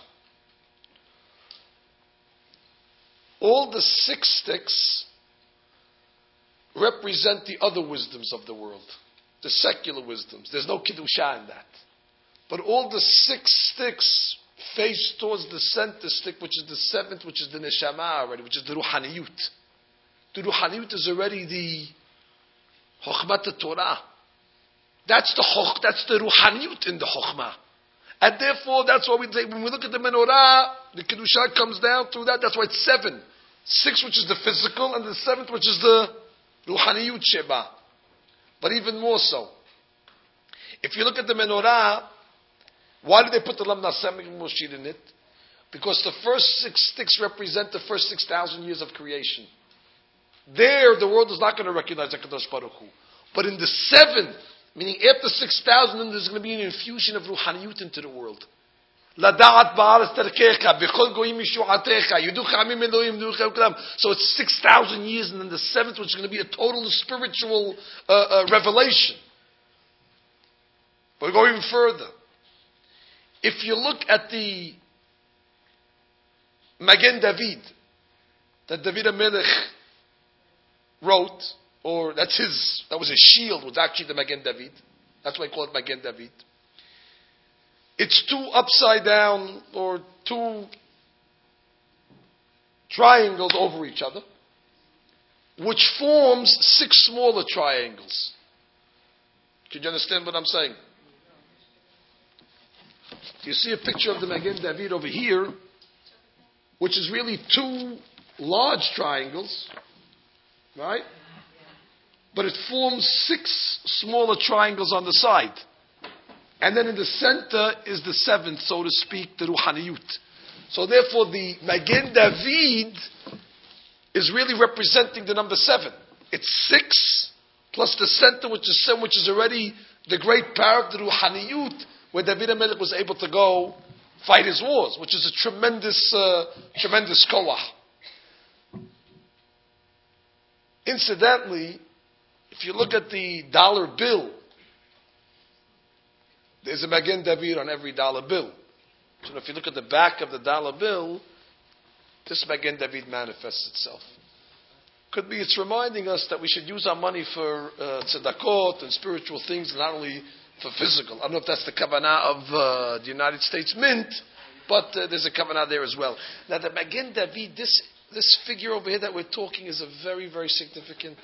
Speaker 1: All the six sticks represent the other wisdoms of the world. The secular wisdoms. There's no Kiddusha in that. But all the six sticks face towards the center stick, which is the seventh, which is the Neshama already, which is the Ruhaniyut. The Ruhaniyut is already the Chokhmat Torah. That's the Chokh, that's the Ruhaniyut in the Chokhmah. And therefore, that's why we say, when we look at the Menorah, the Kiddusha comes down through that, that's why it's seven. Six, which is the physical, and the seventh, which is the Ruhaniyut Sheba. But even more so. If you look at the menorah, why did they put the Lam Naseh Moshir in it? Because the first six sticks represent the first six thousand years of creation. There, the world is not going to recognize HaKadosh Baruch Hu. But in the seventh, meaning after six thousand, then there's going to be an infusion of Ruhaniyut into the world. Lada'at ba'aretz terkecha, b'chol goyim yishu'atecha, yuduch amim Elohim, yuduch Elohim. So it's six thousand years, and then the seventh, which is going to be a total spiritual uh, uh, revelation. But we go even further. If you look at the Magen David, that David HaMelech wrote, or that's his, that was his shield, was actually the Magen David. That's why I call it Magen David. It's two upside down or two triangles over each other, which forms six smaller triangles. Can you understand what I'm saying? You see a picture of the Magen David over here, which is really two large triangles, right? But it forms six smaller triangles on the side. And then in the center is the seventh, so to speak, the Ruhaniyut. So therefore the Magen David is really representing the number seven. It's six plus the center, which is seven, which is already the great power of the Ruhaniyut, where David HaMelech was able to go fight his wars, which is a tremendous, uh, tremendous koach. Incidentally, if you look at the dollar bill, there's a Magen David on every dollar bill. So if you look at the back of the dollar bill, this Magen David manifests itself. Could be it's reminding us that we should use our money for uh, tzedakot and spiritual things, not only for physical. I don't know if that's the kavanah of uh, the United States Mint, but uh, there's a kavanah there as well. Now the Magen David, this this figure over here that we're talking is a very, very significant.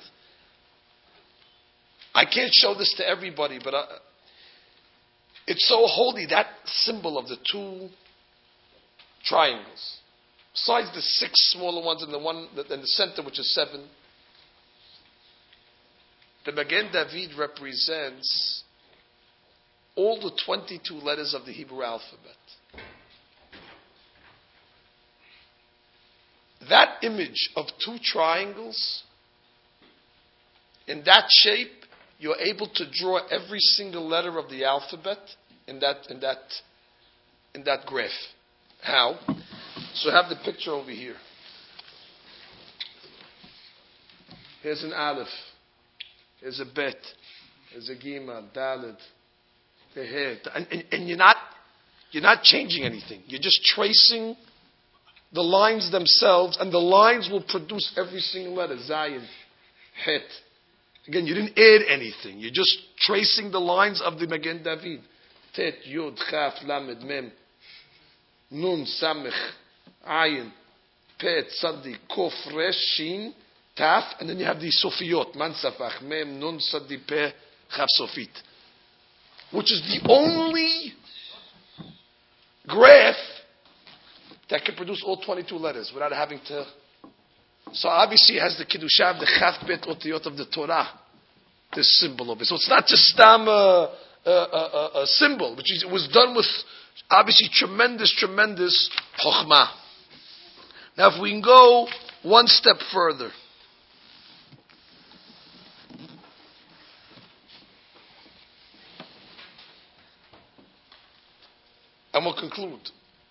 Speaker 1: I can't show this to everybody, but I, it's so holy, that symbol of the two triangles. Besides the six smaller ones and the one in the center, which is seven, the Magen David represents all the twenty-two letters of the Hebrew alphabet. That image of two triangles, in that shape, you're able to draw every single letter of the alphabet in that in that in that graph. How? So I have the picture over here. Here's an aleph. Here's a bet. Here's a gimel, daled, he, and, and, and you're not you're not changing anything. You're just tracing the lines themselves, and the lines will produce every single letter. Zayin, het. Again, you didn't add anything. You're just tracing the lines of the Magen David. Tet, Yud, Chaf, Lamed, Mem, Nun, Samech, Ayin, Pet, Sadi, Kof, Resh, Shin, Taf, and then you have the Sofiyot, Mansafach, Mem, Nun, Sadi, Pe, Chaf, Sofit. Which is the only graph that can produce all twenty-two letters without having to. So obviously it has the Kiddushav, the Chaf, Bet, Otiyot of the Torah, this symbol of it. So it's not just Stam a, a, a, a symbol, which is, it was done with obviously tremendous, tremendous Chokhmah. Now if we can go one step further. And we'll conclude.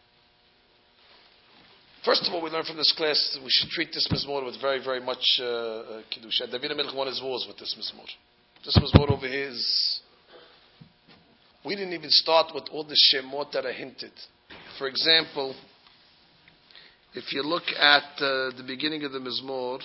Speaker 1: First of all, we learn from this class that we should treat this Mizmor with very, very much uh, uh, Kiddush. David HaMelech won his wars with this Mizmor. This Mizmor over here is... We didn't even start with all the Shemot that are hinted. For example, if you look at uh, the beginning of the Mizmor,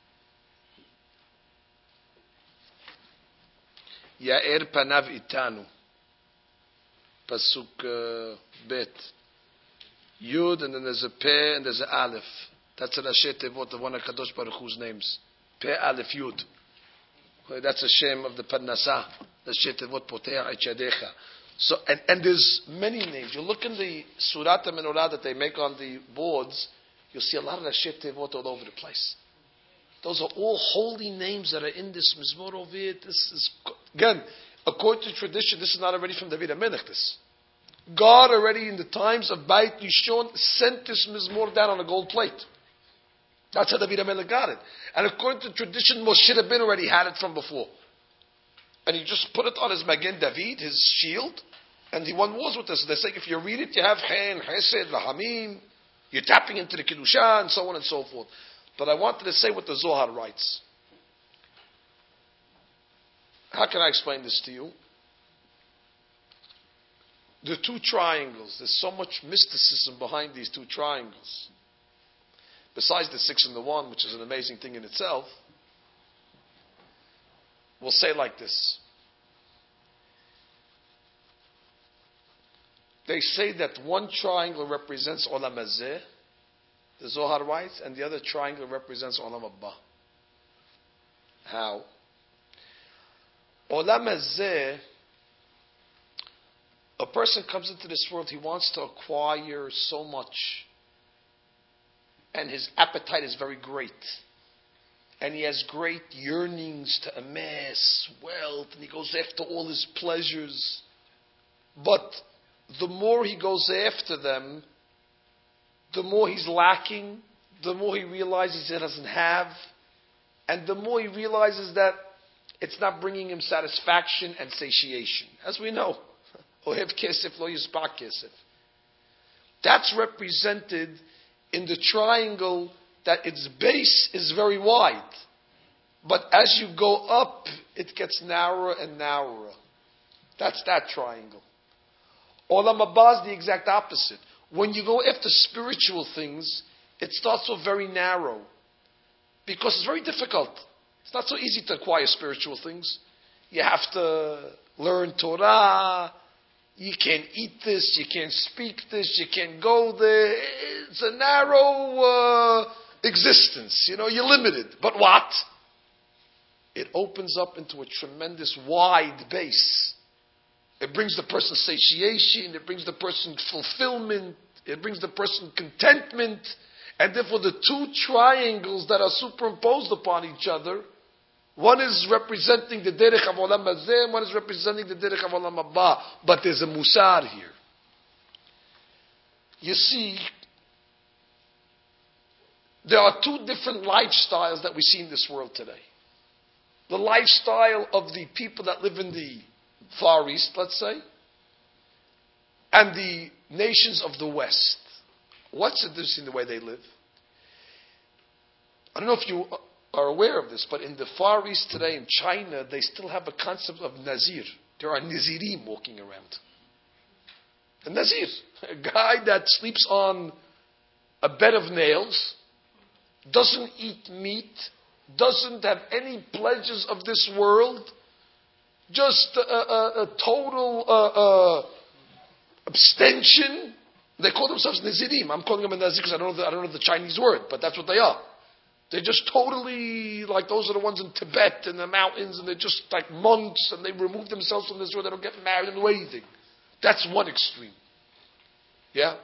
Speaker 1: Ya'er Panav Itanu, Pasuk uh, Bet. Yud, and then there's a Pe, and there's an Aleph. That's a Rashi Tevot, the one of Kadosh Baruch Hu's names. Pe, Aleph, Yud. That's a Shem of the Parnasah. Rashi Tevot, Poteach Eichadecha. So, and, and there's many names. You look in the Surat HaMenorah that they make on the boards, you'll see a lot of Rashi Tevot all over the place. Those are all holy names that are in this Mizmor over here. This is, again, according to tradition, this is not already from David HaMelech, this. God already in the times of Beit Yishon sent this Mizmor down on a gold plate. That's how David HaMelech got it. And according to tradition, Moshe Rabbeinu already had it from before. And he just put it on his Magen David, his shield, and he won wars with us. They say if you read it, you have Chen, Hesed, Lahamim, you're tapping into the Kiddusha, and so on and so forth. But I wanted to say what the Zohar writes. How can I explain this to you? The two triangles, there's so much mysticism behind these two triangles. Besides the six and the one, which is an amazing thing in itself, we'll say like this. They say that one triangle represents Olam Hazeh, the Zohar writes, and the other triangle represents Olam Haba. How? Olam Hazeh, a person comes into this world, he wants to acquire so much. And his appetite is very great. And he has great yearnings to amass wealth, and he goes after all his pleasures. But the more he goes after them, the more he's lacking, the more he realizes he doesn't have, and the more he realizes that it's not bringing him satisfaction and satiation. As we know. Ohev kesef lo yisbak kesef. That's represented in the triangle that its base is very wide. But as you go up, it gets narrower and narrower. That's that triangle. Olam Haba is the exact opposite. When you go after spiritual things, it starts off very narrow. Because it's very difficult. It's not so easy to acquire spiritual things. You have to learn Torah. You can't eat this. You can't speak this. You can't go there. It's a narrow uh, existence. You know, you're limited. But what? It opens up into a tremendous wide base. It brings the person satiation. It brings the person fulfillment. It brings the person contentment. And therefore the two triangles that are superimposed upon each other, one is representing the derech of olam hazeh, and one is representing the derech of olam haba. But there's a musar here. You see, there are two different lifestyles that we see in this world today. The lifestyle of the people that live in the Far East, let's say, and the nations of the West. What's the difference in the way they live? I don't know if you are aware of this, but in the Far East today, in China, they still have a concept of Nazir. There are Nazirim walking around. A Nazir, a guy that sleeps on a bed of nails, doesn't eat meat, doesn't have any pleasures of this world, just a, a, a total uh, uh, abstention. They call themselves Nazirim. I'm calling them a Nazir because I don't know the, I don't know the Chinese word, but that's what they are. They're just totally, like those are the ones in Tibet and the mountains, and they're just like monks, and they remove themselves from this world. They don't get married and do anything. That's one extreme. Yeah?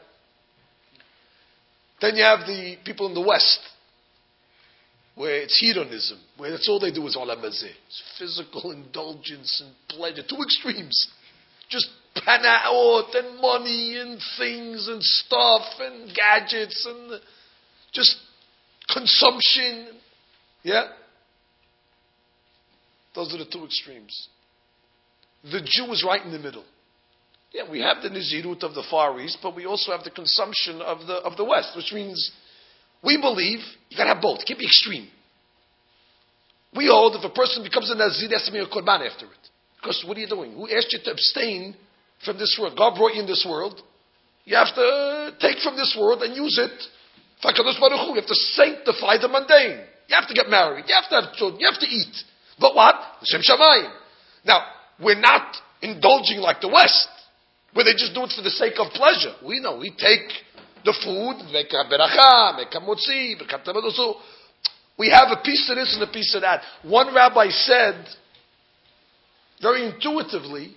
Speaker 1: Then you have the people in the West, where it's hedonism, where that's all they do is olam hazeh. It's physical indulgence and pleasure. Two extremes. Just panaot and money and things and stuff and gadgets and just consumption. Yeah? Those are the two extremes. The Jew is right in the middle. Yeah, we have the Nizirut of the Far East, but we also have the consumption of the of the West, which means we believe you gotta have both. It can't be extreme. We hold if a person becomes a Nazir, there has to be a Qurban after it. Because what are you doing? Who asked you to abstain from this world? God brought you in this world. You have to take from this world and use it. You have to sanctify the mundane. You have to get married. You have to have children. You have to eat. But what? Shem Shamayim. Now, we're not indulging like the West, where they just do it for the sake of pleasure. We know. We take the food, make a beracha, make a motzi, so we have a piece of this and a piece of that. One rabbi said, very intuitively,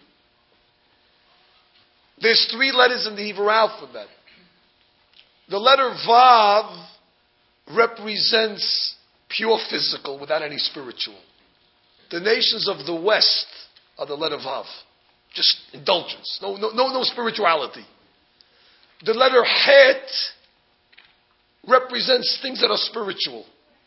Speaker 1: there's three letters in the Hebrew alphabet. The letter Vav represents pure physical without any spiritual. The nations of the West are the letter Vav. Just indulgence. No, no, no, no spirituality. The letter Het represents things that are spiritual.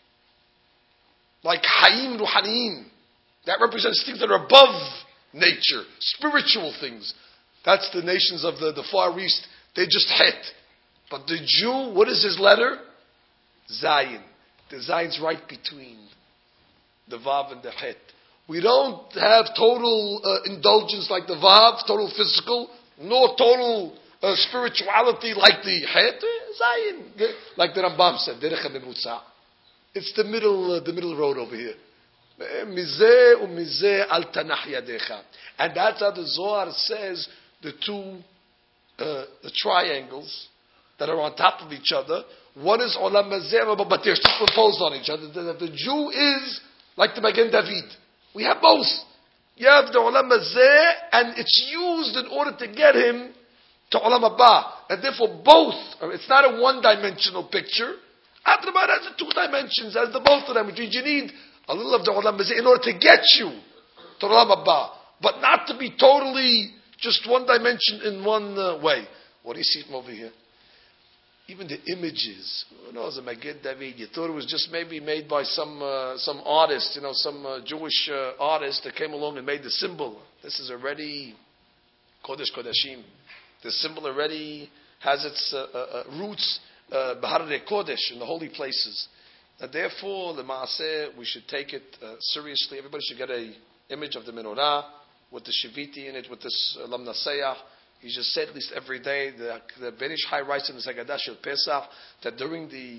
Speaker 1: Like Haim Ruhaniim. That represents things that are above nature. Spiritual things. That's the nations of the, the Far East. They just Het. But the Jew, what is his letter? Zayin. The Zayin's right between the Vav and the Het. We don't have total uh, indulgence like the Vav, total physical, nor total uh, spirituality like the Het. Zayin. Like the Rambam said, Derech HaMemutza. It's the middle, uh, the middle road over here. Mizeh u'mizeh al tanach yadecha. And that's how the Zohar says the two uh, the triangles that are on top of each other. One is olam hazeh, but they're superimposed on each other. The, the Jew is like the Magen David. We have both. You have the olam hazeh, and it's used in order to get him to olam haba. And therefore both, it's not a one-dimensional picture. Adrabah has the two dimensions, as the both of them, which means you need a little of the olam hazeh in order to get you to olam haba. But not to be totally just one dimension in one uh, way. What do you see from over here? Even the images. Who knows, a Magen David? You thought it was just maybe made by some uh, some artist, you know, some uh, Jewish uh, artist that came along and made the symbol. This is already Kodesh Kodashim. The symbol already has its uh, uh, uh, roots Bahar Kodesh in the holy places. And therefore, the Maaseh, we should take it uh, seriously. Everybody should get a image of the menorah with the Shiviti in it, with this uh, Lam Naseyah. He just said at least every day, the, the Ben Ish Chai writes in the Haggadah Shel Pesach, that during the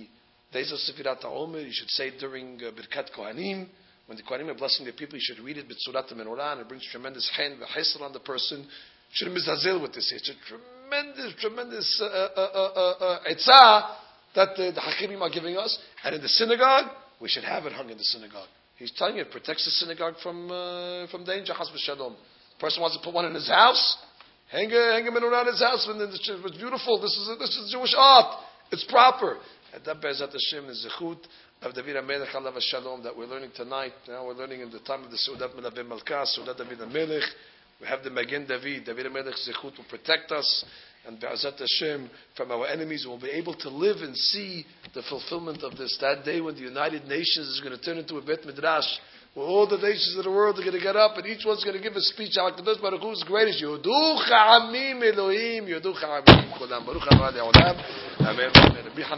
Speaker 1: Days of Sefirat HaOmer, you should say it during uh, Birkat Kohanim. When the Kohanim are blessing the people, you should read it B'tzurat HaMenorah, and it brings tremendous chen v'chesed on the person. You should mizazel with this. It's a tremendous, tremendous uh, uh, uh, uh, etzah that uh, the Hakirim are giving us. And in the synagogue, we should have it hung in the synagogue. He's telling you it protects the synagogue from uh, from danger. Chas v'shalom. The person wants to put one in his house. Hang a hang a menorah in his house. And it's beautiful. This is a, this is Jewish art. It's proper. And that Be'ezat Hashem is zechut of David HaMelech alav Shalom that we're learning tonight. Now we're learning in the time of the Seudat Melaveh Malkah, Seudat David HaMelech. We have the Magen David. David HaMelech zechut will protect us. And Be'ezat Hashem from our enemies will be able to live and see the fulfillment of this. That day when the United Nations is going to turn into a Bet Midrash, where all the nations of the world are going to get up and each one's going to give a speech. HaKadosh Baruch Hu is greatest. Yoducha Amim Elohim. Yoducha Amim Kulam. Baruch Haba Le'olam. Amen.